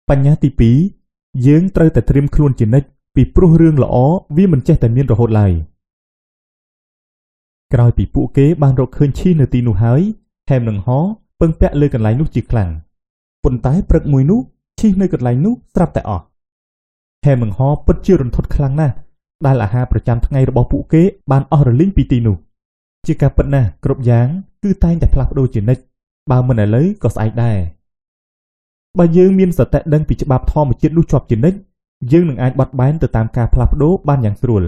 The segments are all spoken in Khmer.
បញ្ញត្តិទី2យើងត្រូវតែត្រៀមខ្លួនជានិច្ចពីព្រោះរឿងល្អវាមិនចេះតែមានរហូតឡើយក្រោយពីពួកគេបានរកឃើញឈីនៅទីនោះហើយហែមនឹងហោពឹងពាក់លើកន្លែងនោះជាខ្លាំងប៉ុន្តែព្រឹកមួយនោះឈីនៅកន្លែងនោះស្រាប់តែអស់ហែមនឹងហោពិតជារន្ធត់ខ្លាំងណាស់ដែលអាហារប្រចាំថ្ងៃរបស់ពួកគេបានអស់រលីងពីទីនោះជាការពិតណាស់គ្រប់យ៉ាងគឺតែងតែផ្លាស់ប្ដូរជានិច្ចបើមិនឥឡូវក៏ស្អែកដែរបើយើងមានសតិដឹងពីច្បាប់ធម្មជាតិនោះជាប់ជានិច្ចយើងនឹងអាចបត់បែនទៅតាមការផ្លាស់ប្ដូរបានយ៉ាងស្រួល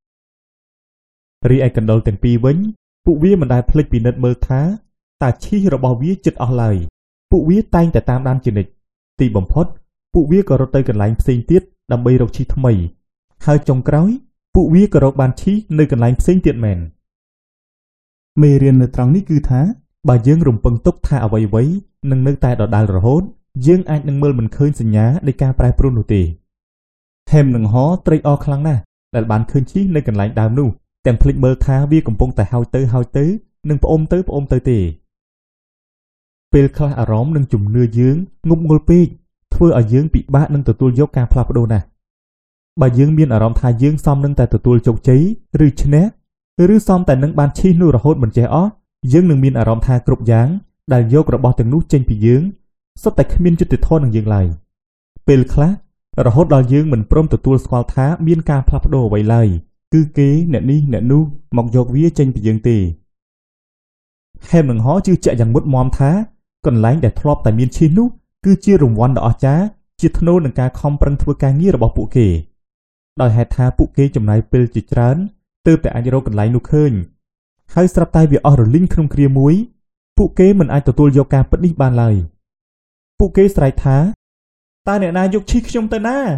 រីឯកណ្ដុរទាំងពីរវិញពួកវាមិនដែលភ្លេចពិនិត្យមើលថាតើឈីរបស់វាជិតអស់ឡើយពួកវាតែងតែតាមដានជានិច្ចទីបំផុតពួកវាក៏រត់ទៅកន្លែងផ្សេងទៀតដើម្បីរកឈីថ្មីហើយចុងក្រោយពួកវាក៏រកបានឈីនៅកន្លែងផ្សេងទៀតមែនមេរៀននៅត្រង់នេះគឺថាបើយើងរំពឹងទុកថាអ្វីៗនឹងនៅតែដដែលរហូតយើងអាចនឹងមើលមិនឃើញសញ្ញានៃការប្រែប្រួលនោះទេហែមនឹងហោត្រេកអរខ្លាំងណាស់ដែលបានឃើញឈីនៅកន្លែងដើមនោះទាំងភ្លេចមើលថាវាកំពុងតែហើយទៅនឹងផ្អុំទៅទេពេលខ្លះអារម្មណ៍និងជំនឿយើងងប់ងល់ពេកធ្វើឲ្យយើងពិបាកនឹងទទួលយកការផ្លាស់ប្ដូរណាស់បើយើងមានអារម្មណ៍ថាយើងសមនឹងតែទទួលជោគជ័យឬឈ្នះឬសមតែនឹងបានឈីនោះរហូតមិនចេះអស់យើងនឹងមានអារម្មណ៍ថាគ្រប់យ៉ាងដែលយករបស់ទាំងនោះចេញពីយើងសុទ្ធតែគ្មានយុត្តិធម៌នឹងយើងឡើយពេលខ្លះរហូតដល់យើងមិនព្រមទទួលស្គាល់ថាមានការផ្លាស់ប្ដូរអ្វីឡើយគឺគេអ្នកនេះអ្នកនោះមកយកវាចេញពីយើងទេហែមនឹងហោជឿជាក់យ៉ាងមុតមមថាកន្លែងដែលធ្លាប់តែមានឈីសនោះគឺជារង្វាន់ដ៏អស្ចារ្យជាថ្នូរនឹងការខំប្រឹងធ្វើការងាររបស់ពួកគេដោយហេតុថាពួកគេចំណាយពេលជាច្រើនទើបតែអាចរកកន្លែងនោះឃើញហើយស្រាប់តែវាអស់រលីងក្នុងគ្រាមួយពួកគេមិនអាចទទួលយកការពិតនេះបានឡើយពួកគេស្រែកថាតើអ្នកណាយកឈីសខ្ញុំទៅណា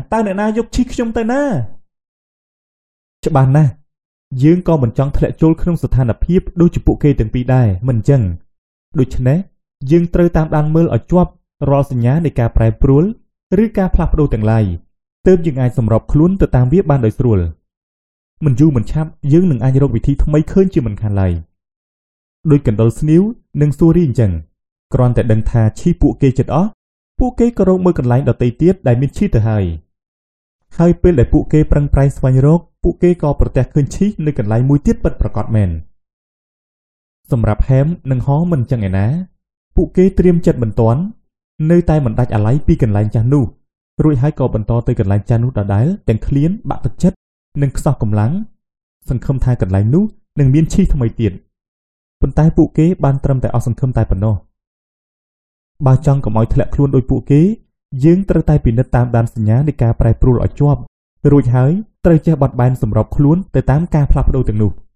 ច្បាស់ណាស់យើងក៏មិនចង់ធ្លាក់ចូលក្នុងស្ថានភាពដូចជាពួកគេទាំងពីរដែរមិនអញ្ចឹងដូច្នេះយើងត្រូវតាមដានមើលឲ្យជាប់រាល់សញ្ញានៃការប្រែប្រួលឬការផ្លាស់ប្ដូរទាំងឡាយទើបយើងអាចសម្របខ្លួនទៅតាមវាបានដោយស្រួលមិនយូរមិនឆាប់យើងនឹងអាចរកវិធីថ្មីឃើញជាមិនខានឡើយដោយកណ្ដុរស្នៀវនិងស៊ូរីអញ្ចឹងគ្រាន់តែដឹងថាឈីពួកគេចិត្តអស់ពួកគេក៏រកមើលកន្លែងដទៃទៀតដែលមានឈីទៅហើយពេលដែលពួកគេប្រឹងប្រែងស្វែងរកពួកគេក៏ប្រទះឃើញឈីនៅកន្លែងមួយទៀតពិតប្រាកដមែនសម្រាប់ហែមនិងហោមិនអញ្ចឹងឯណាពួកគេត្រៀមចិត្តមិនទាន់នៅតែមិនដាច់អាល័យពីកន្លែងចាស់នោះរួចហើយក៏បន្តទៅកន្លែងចាស់នោះដដែលទាំងឃ្លានបាក់ទឹកចិត្តនិងខ្សោះកម្លាំងសង្ឃឹមថាកន្លែងនោះនឹងមានឈីថ្មីទៀតប៉ុន្តែពួកគេបានត្រឹមតែអស់សង្ឃឹមតែប៉ុណ្ណោះបើចង់កុំឲ្យធ្លាក់ខ្លួនដោយពួកគេយើងត្រូវតែពិនិត្យតាមដានសញ្ញានៃការប្រែប្រួលឲ្យជាប់រួចហើយត្រូវចេះបត់បែនសម្របខ្លួនទៅតាមការផ្លាស់ប្ដូរទាំងនោះ